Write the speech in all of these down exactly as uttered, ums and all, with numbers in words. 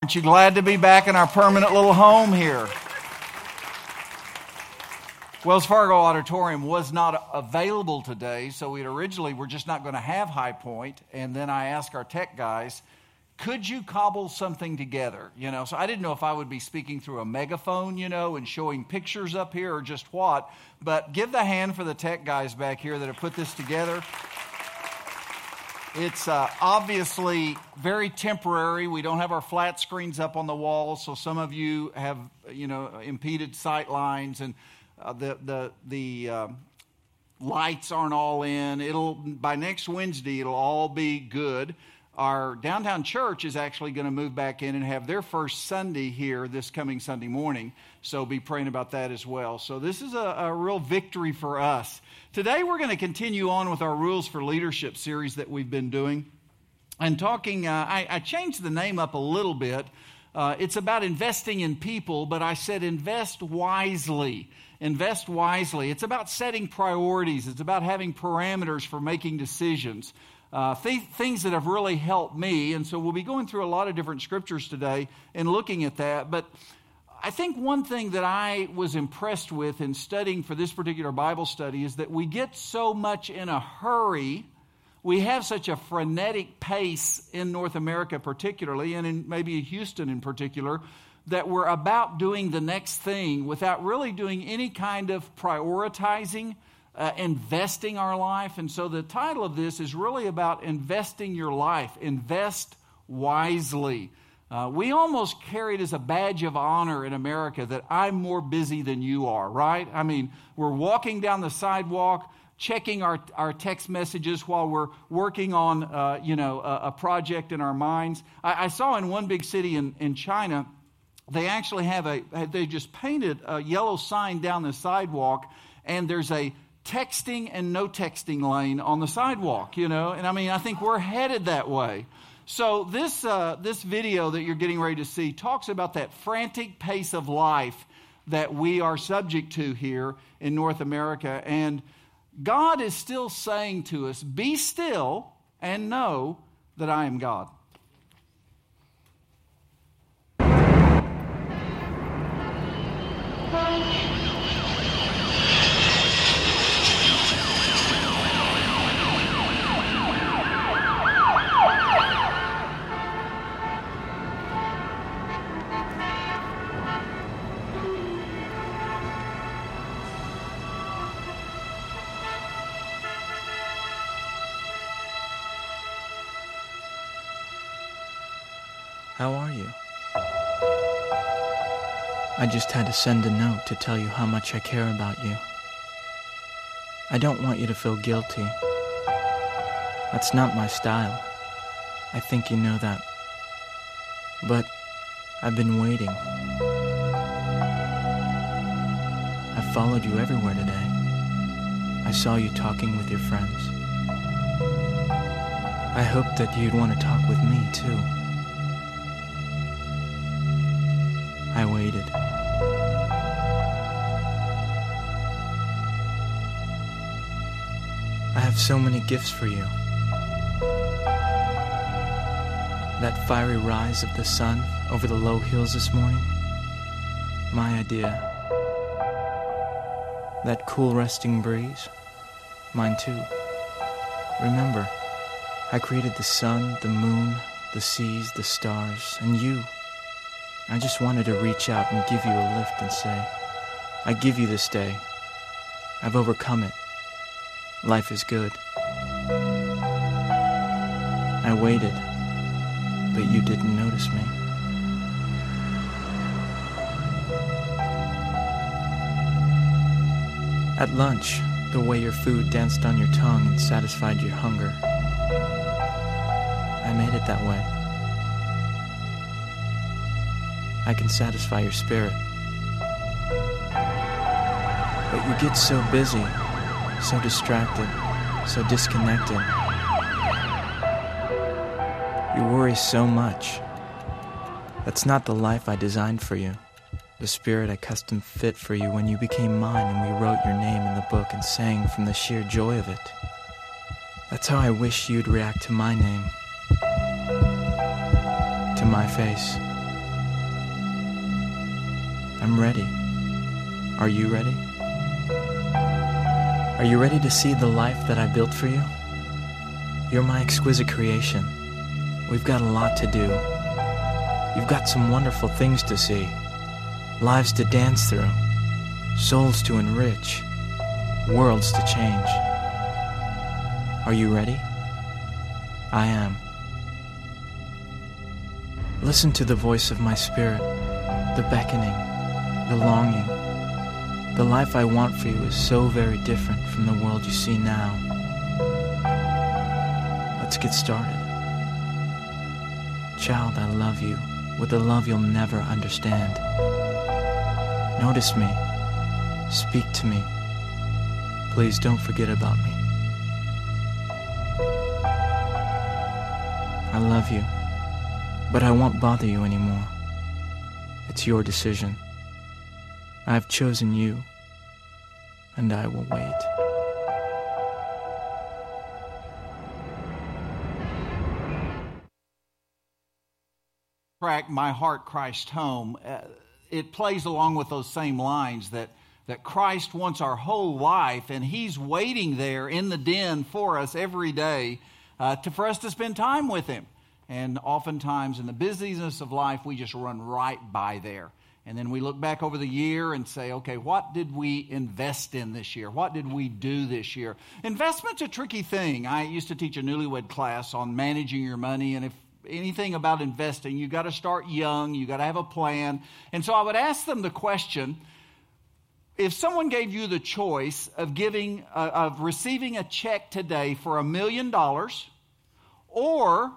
Aren't you glad to be back in our permanent little home here? Wells Fargo Auditorium was not available today, so we originally were just not going to have High Point, and then I asked our tech guys, could you cobble something together? You know, so I didn't know if I would be speaking through a megaphone, you know, and showing pictures up here or just what, but give the hand for the tech guys back here that have put this together. It's uh, obviously very temporary. We don't have our flat screens up on the walls, so some of you have, you know, impeded sight lines, and uh, the the the uh, lights aren't all in. It'll by next Wednesday, it'll all be good. Our downtown church is actually going to move back in and have their first Sunday here this coming Sunday morning. So be praying about that as well. So this is a, a real victory for us. Today we're going to continue on with our Rules for Leadership series that we've been doing. And talking, uh, I, I changed the name up a little bit. Uh, it's about investing in people, but I said invest wisely. Invest wisely. It's about setting priorities. It's about having parameters for making decisions. Uh, th- things that have really helped me, and so we'll be going through a lot of different scriptures today and looking at that. But I think one thing that I was impressed with in studying for this particular Bible study is that we get so much in a hurry. We have such a frenetic pace in North America particularly, and in maybe Houston in particular, that we're about doing the next thing without really doing any kind of prioritizing, Uh, investing our life. And so the title of this is really about investing your life. Invest wisely. Uh, we almost carry it as a badge of honor in America that I'm more busy than you are, right? I mean, we're walking down the sidewalk, checking our, our text messages while we're working on, uh, you know, a, a project in our minds. I, I saw in one big city in, in China, they actually have a, they just painted a yellow sign down the sidewalk, and there's a texting and no texting lane on the sidewalk, you know, and I mean, I think we're headed that way. So this uh, this video that you're getting ready to see talks about that frantic pace of life that we are subject to here in North America, and God is still saying to us, be still and know that I am God. How are you? I just had to send a note to tell you how much I care about you. I don't want you to feel guilty. That's not my style. I think you know that. But I've been waiting. I followed you everywhere today. I saw you talking with your friends. I hoped that you'd want to talk with me too. I waited. I have so many gifts for you. That fiery rise of the sun over the low hills this morning, my idea. That cool resting breeze, mine too. Remember, I created the sun, the moon, the seas, the stars, and you. I just wanted to reach out and give you a lift and say, I give you this day. I've overcome it. Life is good. I waited, but you didn't notice me. At lunch, the way your food danced on your tongue and satisfied your hunger. I made it that way. I can satisfy your spirit. But you get so busy, so distracted, so disconnected. You worry so much. That's not the life I designed for you, the spirit I custom fit for you when you became mine and we wrote your name in the book and sang from the sheer joy of it. That's how I wish you'd react to my name, to my face. I'm ready. Are you ready? Are you ready to see the life that I built for you? You're my exquisite creation. We've got a lot to do. You've got some wonderful things to see, lives to dance through, souls to enrich, worlds to change. Are you ready? I am. Listen to the voice of my spirit, the beckoning, the longing. The life I want for you is so very different from the world you see now. Let's get started. Child, I love you with a love you'll never understand. Notice me. Speak to me. Please don't forget about me. I love you, but I won't bother you anymore. It's your decision. I've chosen you, and I will wait. Track My Heart, Christ Home, uh, it plays along with those same lines that, that Christ wants our whole life, and He's waiting there in the den for us every day uh, to, for us to spend time with Him. And oftentimes in the busyness of life, we just run right by there. And then we look back over the year and say, okay, what did we invest in this year? What did we do this year? Investment's a tricky thing. I used to teach a newlywed class on managing your money, and if anything about investing, you got to start young, you got to have a plan. And so I would ask them the question, if someone gave you the choice of giving, uh, of receiving a check today for a million dollars, or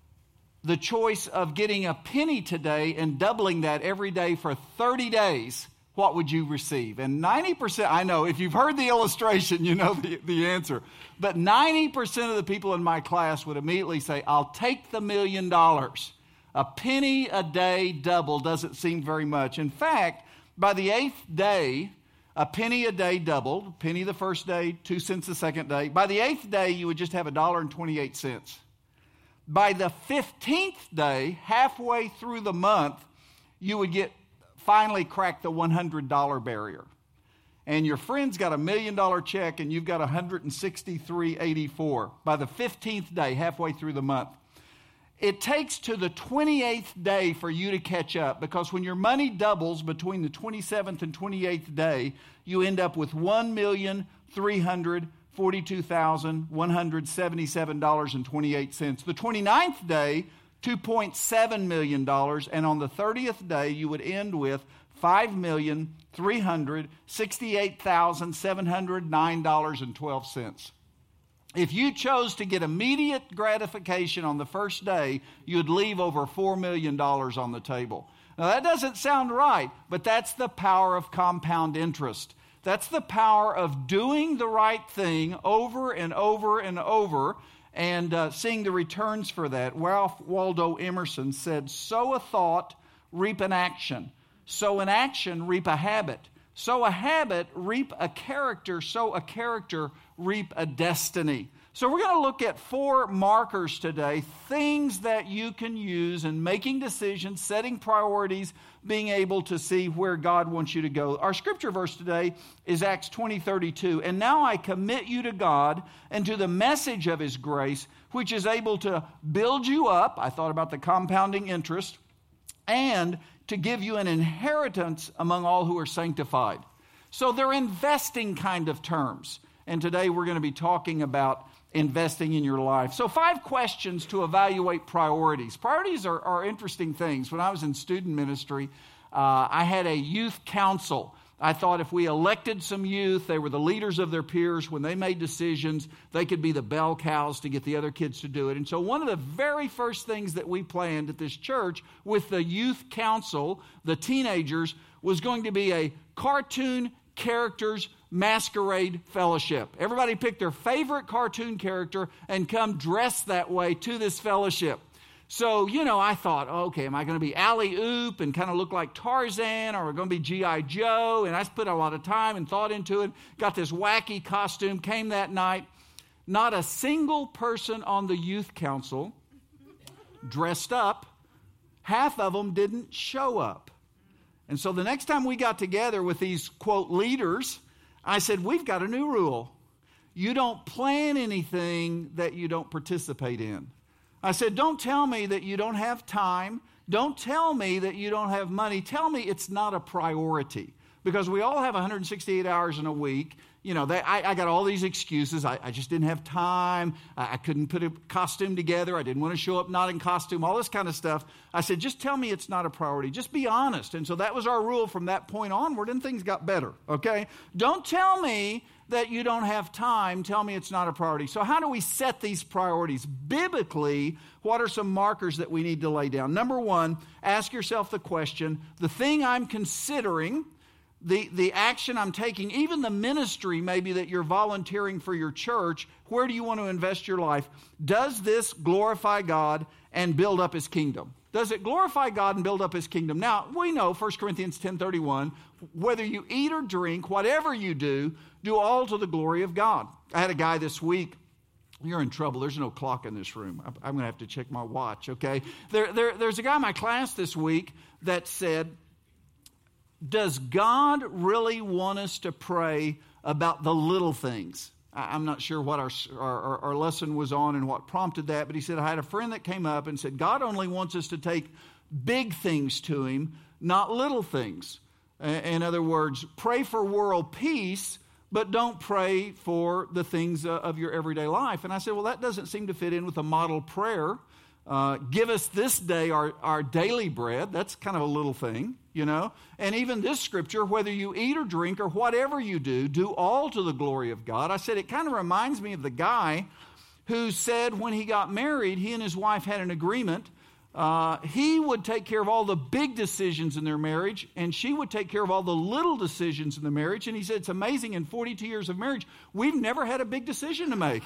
the choice of getting a penny today and doubling that every day for thirty days, what would you receive? And ninety percent, I know, if you've heard the illustration, you know the, the answer. But ninety percent of the people in my class would immediately say, I'll take the million dollars. A penny a day double doesn't seem very much. In fact, by the eighth day, a penny a day doubled. Penny the first day, two cents the second day. By the eighth day, you would just have a dollar and twenty-eight cents. By the fifteenth day, halfway through the month, you would get finally crack the one hundred dollars barrier. And your friend's got a million dollar check and you've got one hundred sixty-three dollars and eighty-four cents by the fifteenth day, halfway through the month. It takes to the twenty-eighth day for you to catch up, because when your money doubles between the twenty-seventh and twenty-eighth day, you end up with one million three hundred forty-two thousand one hundred seventy-seven dollars and twenty-eight cents. The twenty-ninth day, two point seven million dollars, and on the thirtieth day, you would end with five million three hundred sixty-eight thousand seven hundred nine dollars and twelve cents. If you chose to get immediate gratification on the first day, you'd leave over four million dollars on the table. Now, that doesn't sound right, but that's the power of compound interest. That's the power of doing the right thing over and over and over and uh, seeing the returns for that. Ralph Waldo Emerson said, sow a thought, reap an action. Sow an action, reap a habit. Sow a habit, reap a character. Sow a character, reap a destiny. So we're going to look at four markers today, things that you can use in making decisions, setting priorities, being able to see where God wants you to go. Our scripture verse today is Acts twenty thirty-two. And now I commit you to God and to the message of His grace, which is able to build you up. I thought about the compounding interest, and to give you an inheritance among all who are sanctified. So they're investing kind of terms. And today we're going to be talking about investing in your life. So five questions to evaluate priorities. Priorities are, are interesting things. When I was in student ministry, uh, I had a youth council. I thought if we elected some youth, they were the leaders of their peers. When they made decisions, they could be the bell cows to get the other kids to do it. And so one of the very first things that we planned at this church with the youth council, the teenagers, was going to be a cartoon characters masquerade fellowship. Everybody picked their favorite cartoon character and come dressed that way to this fellowship. So, you know, I thought, okay, am I going to be Alley-Oop and kind of look like Tarzan, or are we going to be G I Joe? And I put a lot of time and thought into it, got this wacky costume, came that night. Not a single person on the youth council dressed up. Half of them didn't show up. And so the next time we got together with these, quote, leaders, I said, we've got a new rule. You don't plan anything that you don't participate in. I said, don't tell me that you don't have time. Don't tell me that you don't have money. Tell me it's not a priority. Because we all have one hundred sixty-eight hours in a week. You know, they, I, I got all these excuses. I, I just didn't have time. I, I couldn't put a costume together. I didn't want to show up not in costume, all this kind of stuff. I said, just tell me it's not a priority. Just be honest. And so that was our rule from that point onward, and things got better, okay? Don't tell me that you don't have time. Tell me it's not a priority. So how do we set these priorities? Biblically, what are some markers that we need to lay down? Number one, ask yourself the question, the thing I'm considering, The, the action I'm taking, even the ministry maybe that you're volunteering for your church, where do you want to invest your life? Does this glorify God and build up His kingdom? Does it glorify God and build up His kingdom? Now, we know First Corinthians ten thirty-one, whether you eat or drink, whatever you do, do all to the glory of God. I had a guy this week. You're in trouble. There's no clock in this room. I'm going to have to check my watch, okay? There, there, there's a guy in my class this week that said, does God really want us to pray about the little things? I'm not sure what our, our, our lesson was on and what prompted that, but he said, I had a friend that came up and said, God only wants us to take big things to Him, not little things. In other words, pray for world peace, but don't pray for the things of your everyday life. And I said, well, that doesn't seem to fit in with a model prayer. Uh, give us this day our, our daily bread. That's kind of a little thing, you know. And even this scripture, whether you eat or drink or whatever you do, do all to the glory of God. I said it kind of reminds me of the guy who said when he got married, he and his wife had an agreement. Uh, he would take care of all the big decisions in their marriage, and she would take care of all the little decisions in the marriage. And he said, it's amazing, in forty-two years of marriage, we've never had a big decision to make.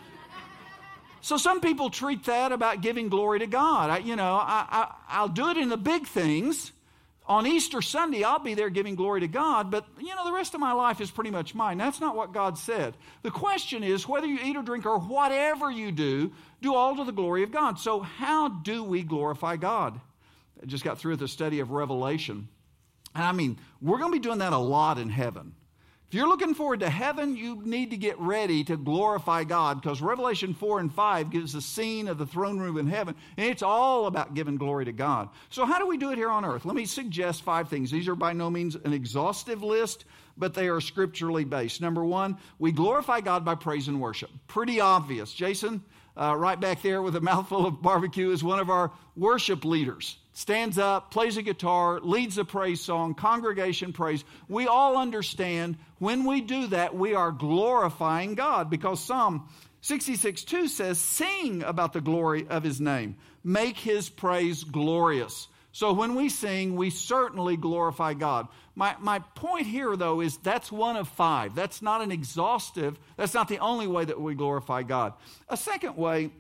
So some people treat that about giving glory to God. I, you know, I, I, I'll do it in the big things. On Easter Sunday, I'll be there giving glory to God, but, you know, the rest of my life is pretty much mine. That's not what God said. The question is, whether you eat or drink or whatever you do, do all to the glory of God. So how do we glorify God? I just got through with the study of Revelation. And I mean, we're going to be doing that a lot in heaven. If you're looking forward to heaven, you need to get ready to glorify God, because Revelation four and five gives a scene of the throne room in heaven, and it's all about giving glory to God. So how do we do it here on earth? Let me suggest five things. These are by no means an exhaustive list, but they are scripturally based. Number one, we glorify God by praise and worship. Pretty obvious. Jason, uh, right back there with a mouthful of barbecue, is one of our worship leaders. Stands up, plays a guitar, leads a praise song, congregation praise. We all understand when we do that, we are glorifying God, because Psalm sixty-six two says, sing about the glory of His name. Make His praise glorious. So when we sing, we certainly glorify God. My, my point here, though, is that's one of five. That's not an exhaustive, that's not the only way that we glorify God. A second way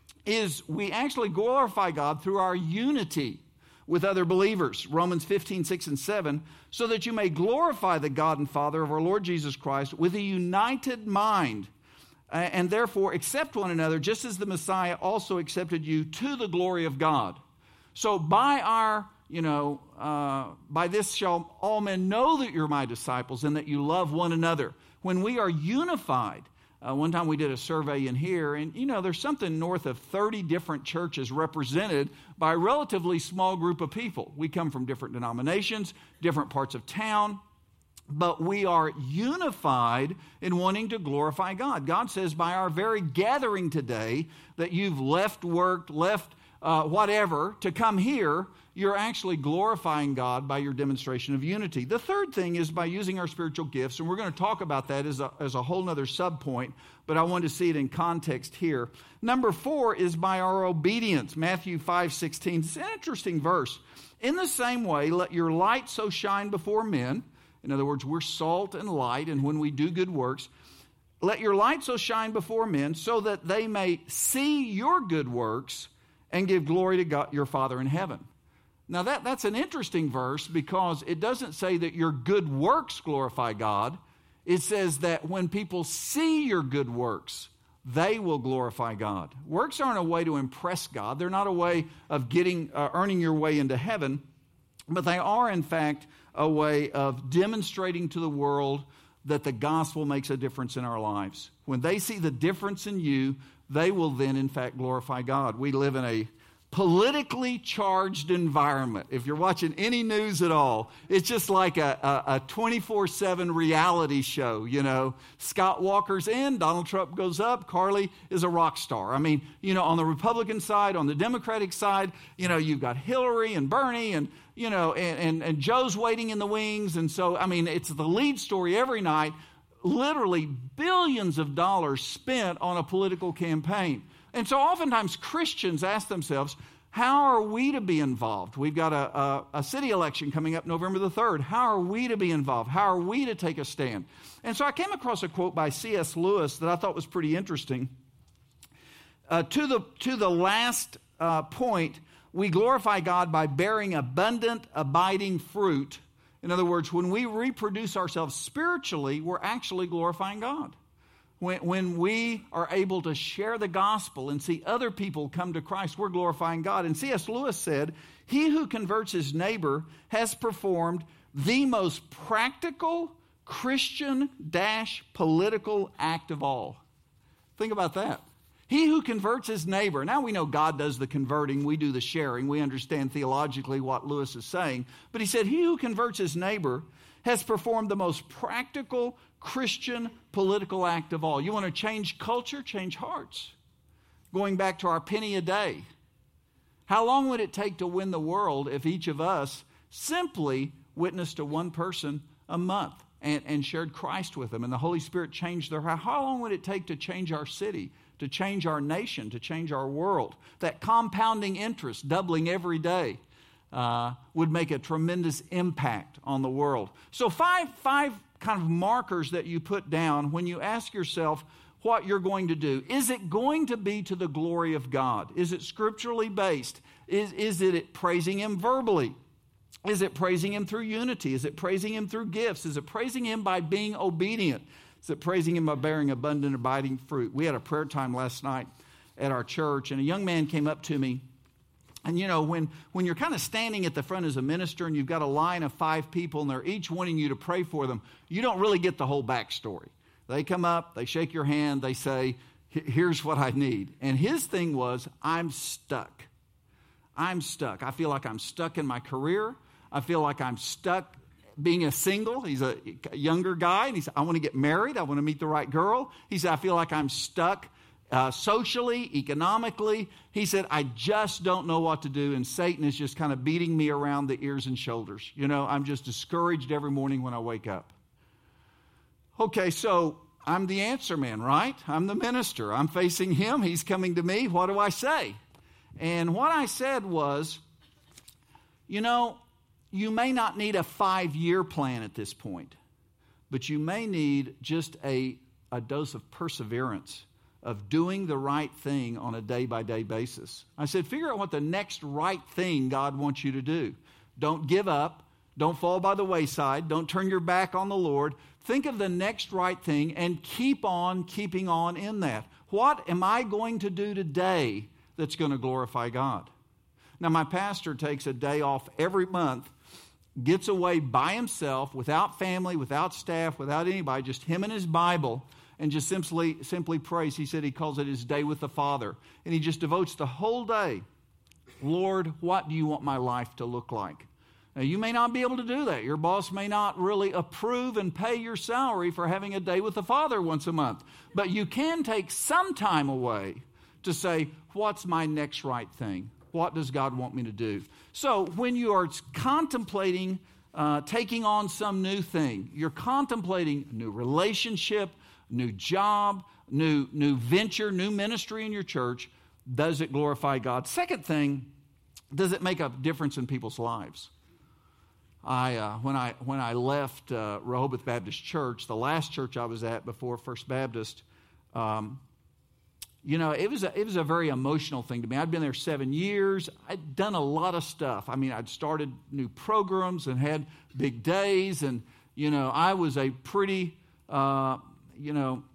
is we actually glorify God through our unity with other believers. Romans fifteen, six and seven, so that you may glorify the God and Father of our Lord Jesus Christ with a united mind, and therefore accept one another, just as the Messiah also accepted you, to the glory of God. So by our, you know, uh, by this shall all men know that you're my disciples, and that you love one another. When we are unified, Uh, one time we did a survey in here, and, you know, there's something north of thirty different churches represented by a relatively small group of people. We come from different denominations, different parts of town, but we are unified in wanting to glorify God. God says by our very gathering today that you've left work, left uh, whatever to come here, you're actually glorifying God by your demonstration of unity. The third thing is by using our spiritual gifts, and we're going to talk about that as a, as a whole other subpoint, but I want to see it in context here. Number four is by our obedience. Matthew five sixteen. It's an interesting verse. In the same way, let your light so shine before men. In other words, we're salt and light, and when we do good works, let your light so shine before men so that they may see your good works and give glory to God, your Father in heaven. Now, that, that's an interesting verse, because it doesn't say that your good works glorify God. It says that when people see your good works, they will glorify God. Works aren't a way to impress God. They're not a way of getting uh, earning your way into heaven. but they are, in fact, a way of demonstrating to the world that the gospel makes a difference in our lives. When they see the difference in you, they will then, in fact, glorify God. We live in a politically charged environment. If you're watching any news at all, it's just like a, a, a twenty-four seven reality show, you know. Scott Walker's in, Donald Trump goes up, Carly is a rock star. I mean, you know, on the Republican side, on the Democratic side, you know, you've got Hillary and Bernie and, you know, and, and, and Joe's waiting in the wings. And so, I mean, it's the lead story every night. Literally billions of dollars spent on a political campaign. And so oftentimes Christians ask themselves, how are we to be involved? We've got a, a, a city election coming up November the third. How are we to be involved? How are we to take a stand? And so I came across a quote by C S Lewis that I thought was pretty interesting. Uh, to the, to the last uh, point, we glorify God by bearing abundant, abiding fruit. In other words, when we reproduce ourselves spiritually, we're actually glorifying God. When, when we are able to share the gospel and see other people come to Christ, we're glorifying God. And C S Lewis said, he who converts his neighbor has performed the most practical Christian dash political act of all. Think about that. He who converts his neighbor. Now we know God does the converting. We do the sharing. We understand theologically what Lewis is saying. But he said, he who converts his neighbor has performed the most practical Christian political act of all. You want to change culture? Change hearts. Going back to our penny a day. How long would it take to win the world if each of us simply witnessed to one person a month and, and shared Christ with them and the Holy Spirit changed their heart? How long would it take to change our city, to change our nation, to change our world? That compounding interest, doubling every day, uh, would make a tremendous impact on the world. So five, five kind of markers that you put down when you ask yourself what you're going to do. Is it going to be to the glory of God? Is it scripturally based? Is, is it praising Him verbally? Is it praising Him through unity? Is it praising Him through gifts? Is it praising Him by being obedient? Is it praising Him by bearing abundant, abiding fruit? We had a prayer time last night at our church, and a young man came up to me. And, you know, when, when you're kind of standing at the front as a minister and you've got a line of five people and they're each wanting you to pray for them, you don't really get the whole backstory. They come up, they shake your hand, they say, here's what I need. And his thing was, I'm stuck. I'm stuck. I feel like I'm stuck in my career. I feel like I'm stuck being a single. He's a younger guy, and he said, I want to get married. I want to meet the right girl. He said, I feel like I'm stuck Uh, socially, economically. He said, I just don't know what to do, and Satan is just kind of beating me around the ears and shoulders. You know, I'm just discouraged every morning when I wake up. Okay, so I'm the answer man, right? I'm the minister. I'm facing him. He's coming to me. What do I say? And what I said was, you know, you may not need a five-year plan at this point, but you may need just a, a dose of perseverance, of doing the right thing on a day-by-day basis. I said, figure out what the next right thing God wants you to do. Don't give up. Don't fall by the wayside. Don't turn your back on the Lord. Think of the next right thing and keep on keeping on in that. What am I going to do today that's going to glorify God? Now, my pastor takes a day off every month, gets away by himself, without family, without staff, without anybody, just him and his Bible, and just simply simply prays. He said he calls it his day with the Father. And he just devotes the whole day. Lord, what do you want my life to look like? Now, you may not be able to do that. Your boss may not really approve and pay your salary for having a day with the Father once a month. But you can take some time away to say, what's my next right thing? What does God want me to do? So when you are contemplating uh, taking on some new thing, you're contemplating a new relationship, new job, new, new venture, new ministry in your church, does it glorify God? Second thing, does it make a difference in people's lives? I uh, when I when I left uh, Rehoboth Baptist Church, the last church I was at before First Baptist, um, you know, it was a, it was a very emotional thing to me. I'd been there seven years. I'd done a lot of stuff. I mean, I'd started new programs and had big days, and you know, I was a pretty uh, You know,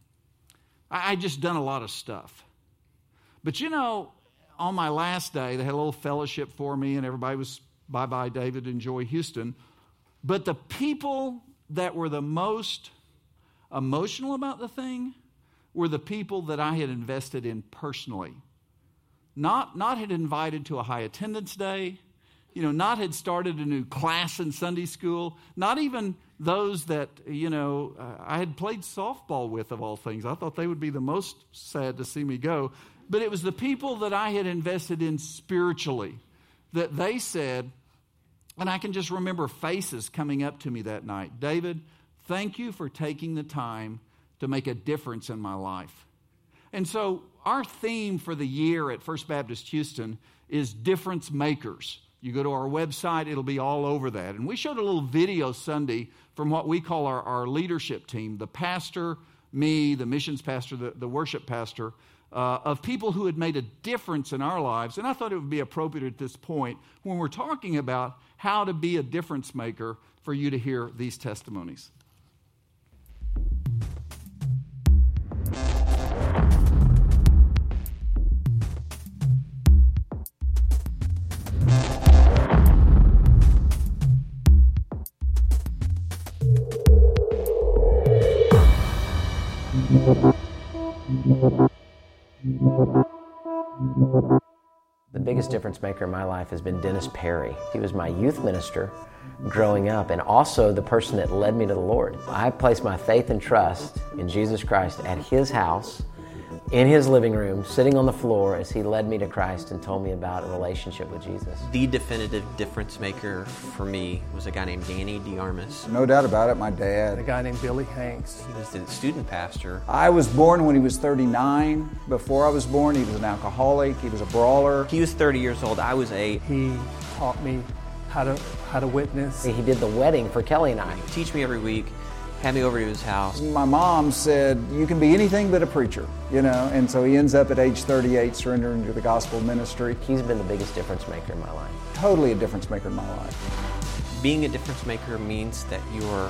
I, I just done a lot of stuff. But you know, on my last day, they had a little fellowship for me, and everybody was Bye-bye, David and Joy Houston. But the people that were the most emotional about the thing were the people that I had invested in personally. Not, not had invited to a high attendance day, you know, not had started a new class in Sunday school, not even those that, you know, uh, I had played softball with, of all things. I thought they would be the most sad to see me go. But it was the people that I had invested in spiritually that they said, and I can just remember faces coming up to me that night, David, thank you for taking the time to make a difference in my life. And so our theme for the year at First Baptist Houston is difference makers. You go to our website, it'll be all over that. And we showed a little video Sunday from what we call our, our leadership team, the pastor, me, the missions pastor, the, the worship pastor, uh, of people who had made a difference in our lives. And I thought it would be appropriate at this point, when we're talking about how to be a difference maker, for you to hear these testimonies. The biggest difference maker in my life has been Dennis Perry. He was my youth minister growing up and also the person that led me to the Lord. I placed my faith and trust in Jesus Christ at his house, in his living room, sitting on the floor as he led me to Christ and told me about a relationship with Jesus. The definitive difference maker for me was a guy named Danny DeArmas. No doubt about it, my dad. A guy named Billy Hanks. He was the student pastor. I was born when he was thirty-nine. Before I was born, he was an alcoholic. He was a brawler. He was thirty years old. I was eight. He taught me how to how to witness. He did the wedding for Kelly and I. He'd teach me every week, had me over to his house. My mom said, you can be anything but a preacher, you know, and so he ends up at age thirty-eight surrendering to the gospel ministry. He's been the biggest difference maker in my life. Totally a difference maker in my life. Being a difference maker means that you're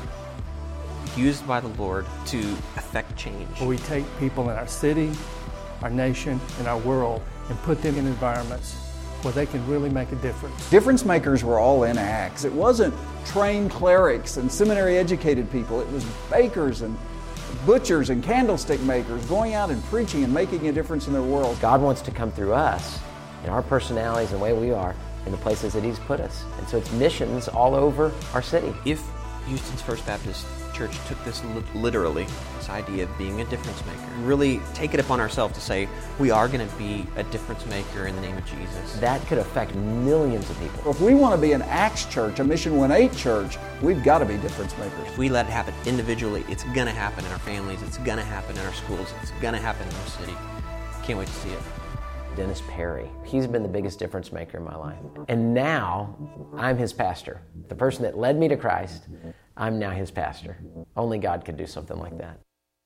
used by the Lord to affect change. We take people in our city, our nation, and our world and put them in environments where they can really make a difference. Difference makers were all in Acts. It wasn't trained clerics and seminary educated people. It was bakers and butchers and candlestick makers going out and preaching and making a difference in their world. God wants to come through us and our personalities and the way we are in the places that he's put us. And so it's missions all over our city. If Houston's First Baptist Church took this li- literally, this idea of being a difference maker, really take it upon ourselves to say, we are going to be a difference maker in the name of Jesus. That could affect millions of people. If we want to be an Acts church, a Mission one eight church, we've got to be difference makers. If we let it happen individually, it's going to happen in our families, it's going to happen in our schools, it's going to happen in our city. Can't wait to see it. Dennis Perry. He's been the biggest difference maker in my life. And now, I'm his pastor. The person that led me to Christ, I'm now his pastor. Only God could do something like that.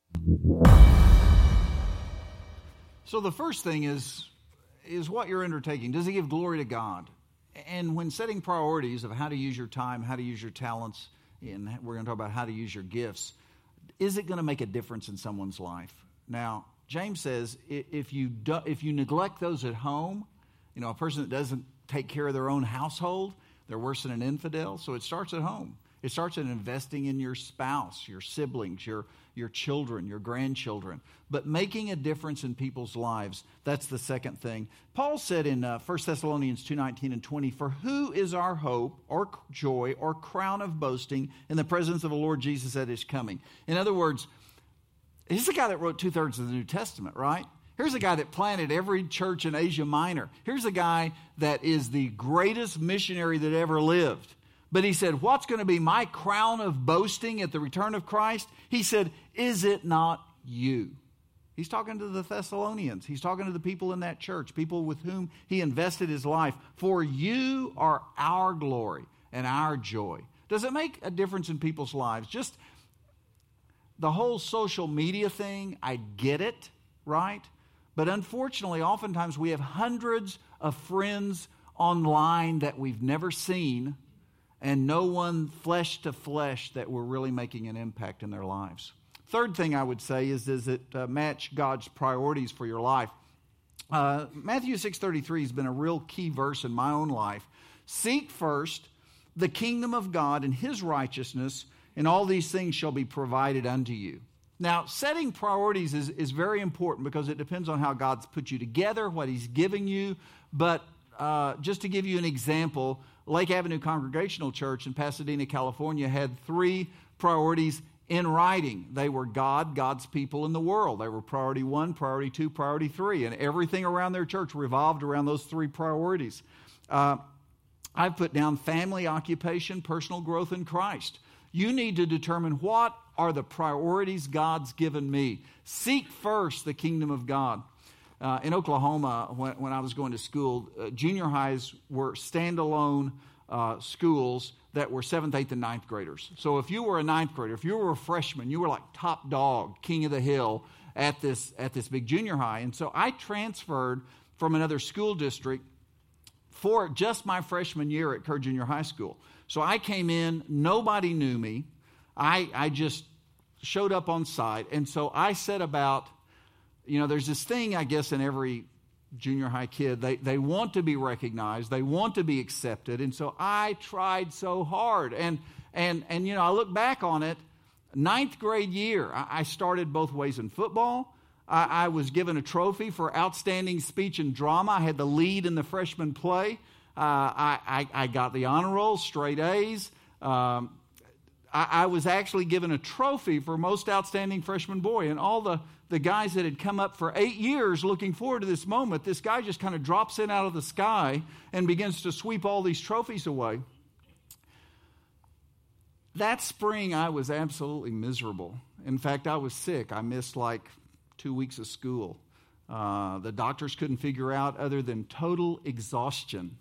So the first thing is, is what you're undertaking. Does it give glory to God? And when setting priorities of how to use your time, how to use your talents, and we're going to talk about how to use your gifts, is it going to make a difference in someone's life? Now, James says if you do, if you neglect those at home, you know, a person that doesn't take care of their own household, they're worse than an infidel. So it starts at home. It starts at investing in your spouse, your siblings, your, your children, your grandchildren. But making a difference in people's lives, that's the second thing. Paul said in uh, First Thessalonians two nineteen and twenty, for who is our hope or joy or crown of boasting in the presence of the Lord Jesus at his coming? In other words, he's the guy that wrote two-thirds of the New Testament, right? Here's a guy that planted every church in Asia Minor. Here's a guy that is the greatest missionary that ever lived. But he said, what's going to be my crown of boasting at the return of Christ? He said, is it not you? He's talking to the Thessalonians. He's talking to the people in that church, people with whom he invested his life. For you are our glory and our joy. Does it make a difference in people's lives? Just the whole social media thing, I get it, right? But unfortunately, oftentimes we have hundreds of friends online that we've never seen and no one flesh to flesh that we're really making an impact in their lives. Third thing I would say is, does it uh, match God's priorities for your life? Uh, Matthew six thirty-three has been a real key verse in my own life. Seek first the kingdom of God and his righteousness, and all these things shall be provided unto you. Now, setting priorities is, is very important because it depends on how God's put you together, what he's giving you. But uh, just to give you an example, Lake Avenue Congregational Church in Pasadena, California had three priorities in writing. They were God, God's people, and the world. They were priority one, priority two, priority three. And everything around their church revolved around those three priorities. Uh, I've put down family, occupation, personal growth in Christ. You need to determine what are the priorities God's given me. Seek first the kingdom of God. Uh, in Oklahoma, when, when I was going to school, uh, junior highs were standalone uh, schools that were seventh, eighth, and ninth graders. So if you were a ninth grader, if you were a freshman, you were like top dog, king of the hill at this, at this big junior high. And so I transferred from another school district for just my freshman year at Kerr Junior High School. So I came in, nobody knew me. I, I just showed up on site. And so I set about, you know, there's this thing, I guess, in every junior high kid. They, they want to be recognized. They want to be accepted. And so I tried so hard. And, and, and you know, I look back on it, ninth grade year, I, I started both ways in football. I, I was given a trophy for outstanding speech and drama. I had the lead in the freshman play. Uh, I, I, I got the honor roll, straight A's. Um, I, I was actually given a trophy for most outstanding freshman boy. And all the, the guys that had come up for eight years looking forward to this moment, this guy just kind of drops in out of the sky and begins to sweep all these trophies away. That spring, I was absolutely miserable. In fact, I was sick. I missed like two weeks of school. Uh, the doctors couldn't figure out other than total exhaustion.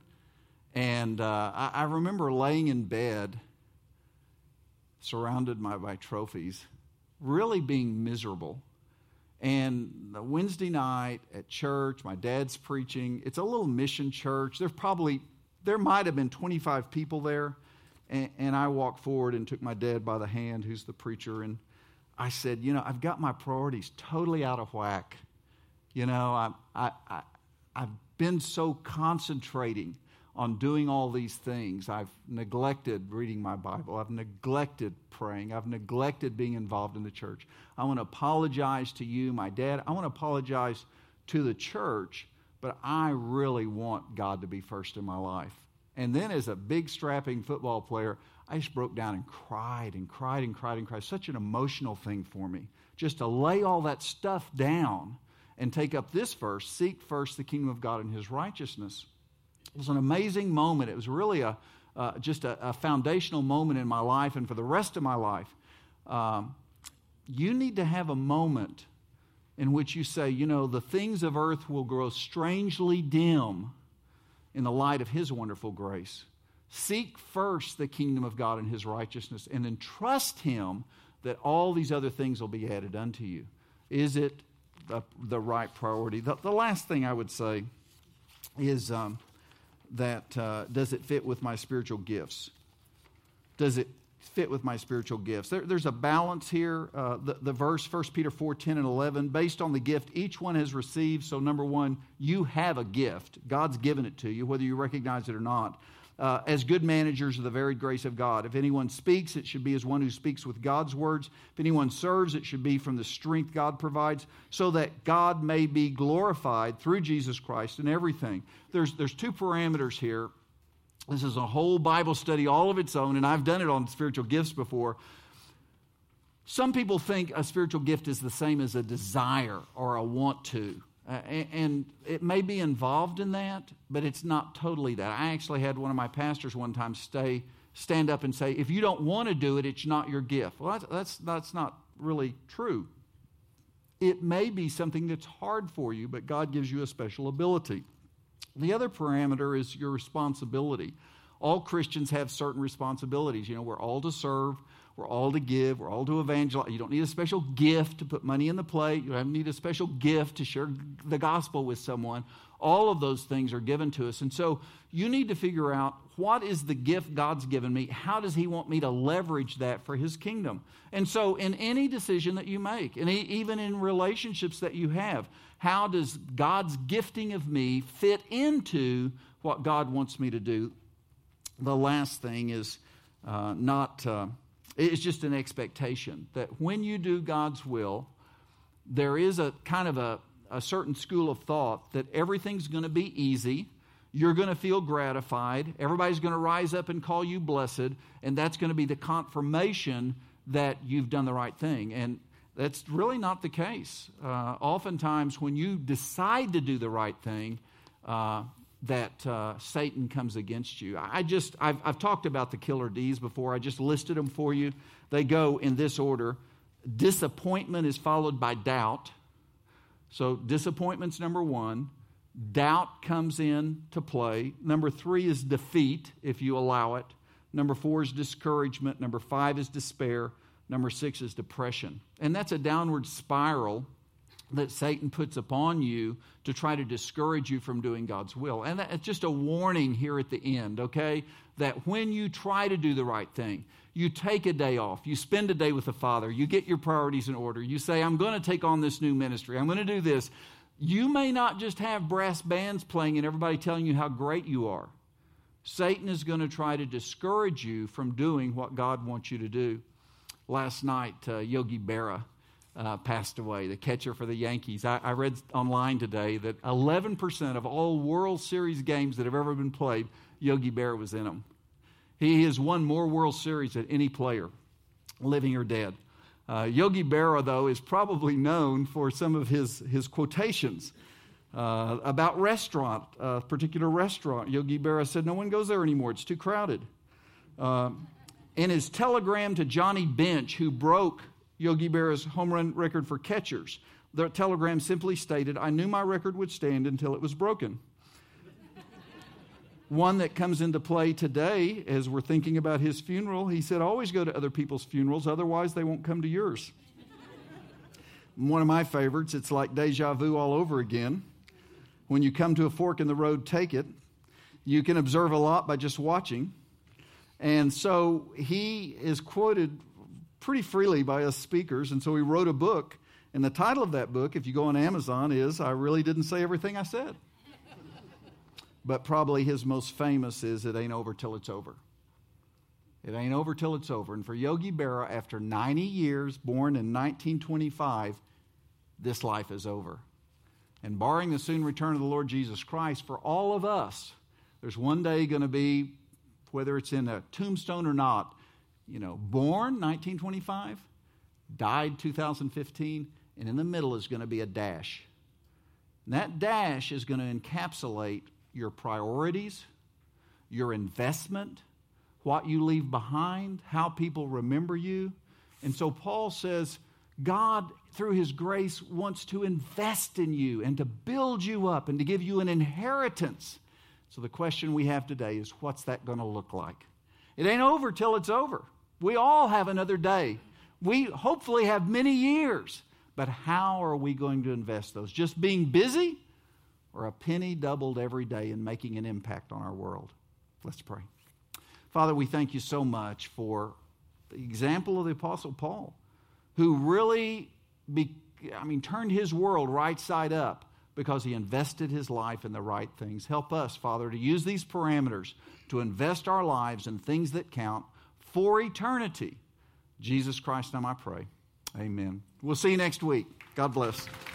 And uh, I, I remember laying in bed, surrounded by, by trophies, really being miserable. And the Wednesday night at church, my dad's preaching. It's a little mission church. There's probably, there might have been twenty-five people there. And, and I walked forward and took my dad by the hand, who's the preacher, and I said, you know, I've got my priorities totally out of whack. You know, I, I, I, I've been so concentrating on doing all these things. I've neglected reading my Bible. I've neglected praying. I've neglected being involved in the church. I want to apologize to you, my dad. I want to apologize to the church, but I really want God to be first in my life. And then as a big strapping football player, I just broke down and cried and cried and cried and cried. Such an emotional thing for me, just to lay all that stuff down and take up this verse, seek first the kingdom of God and his righteousness. It was an amazing moment. It was really a uh, just a, a foundational moment in my life and for the rest of my life. Um, you need to have a moment in which you say, you know, the things of earth will grow strangely dim in the light of his wonderful grace. Seek first the kingdom of God and his righteousness, and then trust him that all these other things will be added unto you. Is it the, the right priority? The, the last thing I would say is um, that uh, does it fit with my spiritual gifts? Does it fit with my spiritual gifts? There, there's a balance here. Uh, the, the verse, First Peter four, ten and eleven, based on the gift each one has received. So number one, you have a gift. God's given it to you, whether you recognize it or not. Uh, as good managers of the varied grace of God. If anyone speaks, it should be as one who speaks with God's words. If anyone serves, it should be from the strength God provides, so that God may be glorified through Jesus Christ in everything. There's, there's two parameters here. This is a whole Bible study all of its own, and I've done it on spiritual gifts before. Some people think a spiritual gift is the same as a desire or a want to. Uh, and it may be involved in that, but it's not totally that. I actually had one of my pastors one time stay, stand up and say, if you don't want to do it, it's not your gift. Well, that's, that's, that's not really true. It may be something that's hard for you, but God gives you a special ability. The other parameter is your responsibility. all Christians have certain responsibilities. You know, we're all to serve, we're all to give, we're all to evangelize. You don't need a special gift to put money in the plate. You don't need a special gift to share the gospel with someone. All of those things are given to us. And so you need to figure out, what is the gift God's given me? How does he want me to leverage that for his kingdom? And so in any decision that you make, and even in relationships that you have, how does God's gifting of me fit into what God wants me to do? The last thing is uh, not, uh, it's just an expectation that when you do God's will, there is a kind of a, a certain school of thought that everything's going to be easy. You're going to feel gratified. Everybody's going to rise up and call you blessed, and that's going to be the confirmation that you've done the right thing. And that's really not the case. Uh, oftentimes, when you decide to do the right thing, uh, that uh, Satan comes against you. I just, I've, I've talked about the killer D's before. I just listed them for you. They go in this order. Disappointment is followed by doubt. So disappointment's number one. Doubt comes in to play. Number three is defeat, if you allow it. Number four is discouragement. Number five is despair. Number six is depression. And that's a downward spiral that Satan puts upon you to try to discourage you from doing God's will. And that's just a warning here at the end, okay? That when you try to do the right thing, you take a day off, you spend a day with the Father, you get your priorities in order, you say, I'm going to take on this new ministry, I'm going to do this. You may not just have brass bands playing and everybody telling you how great you are. Satan is going to try to discourage you from doing what God wants you to do. Last night, uh, Yogi Berra uh, passed away, the catcher for the Yankees. I, I read online today that eleven percent of all World Series games that have ever been played, Yogi Berra was in them. He has won more World Series than any player, living or dead. Uh, Yogi Berra, though, is probably known for some of his, his quotations uh, about restaurant, a particular restaurant. Yogi Berra said, no one goes there anymore, it's too crowded. Uh, in his telegram to Johnny Bench, who broke Yogi Berra's home run record for catchers, the telegram simply stated, I knew my record would stand until it was broken. One that comes into play today as we're thinking about his funeral, he said, always go to other people's funerals, otherwise they won't come to yours. One of my favorites, it's like deja vu all over again. When you come to a fork in the road, take it. You can observe a lot by just watching. And so he is quoted pretty freely by us speakers, and so he wrote a book. And the title of that book, if you go on Amazon, is I Really Didn't Say Everything I Said. But probably his most famous is It Ain't Over Till It's Over. It ain't over till it's over. And for Yogi Berra, after ninety years, born in nineteen twenty-five, this life is over. And barring the soon return of the Lord Jesus Christ, for all of us, there's one day going to be, whether it's in a tombstone or not, you know, born nineteen twenty-five, died two thousand fifteen, and in the middle is going to be a dash. And that dash is going to encapsulate your priorities, your investment, what you leave behind, how people remember you. And so Paul says, God, through his grace, wants to invest in you and to build you up and to give you an inheritance. So the question we have today is, what's that going to look like? It ain't over till it's over. We all have another day. We hopefully have many years. But how are we going to invest those? Just being busy? Or a penny doubled every day and making an impact on our world? Let's pray. Father, we thank you so much for the example of the Apostle Paul, who really, be, I mean, turned his world right side up because he invested his life in the right things. Help us, Father, to use these parameters to invest our lives in things that count for eternity. Jesus Christ's name I pray. Amen. We'll see you next week. God bless.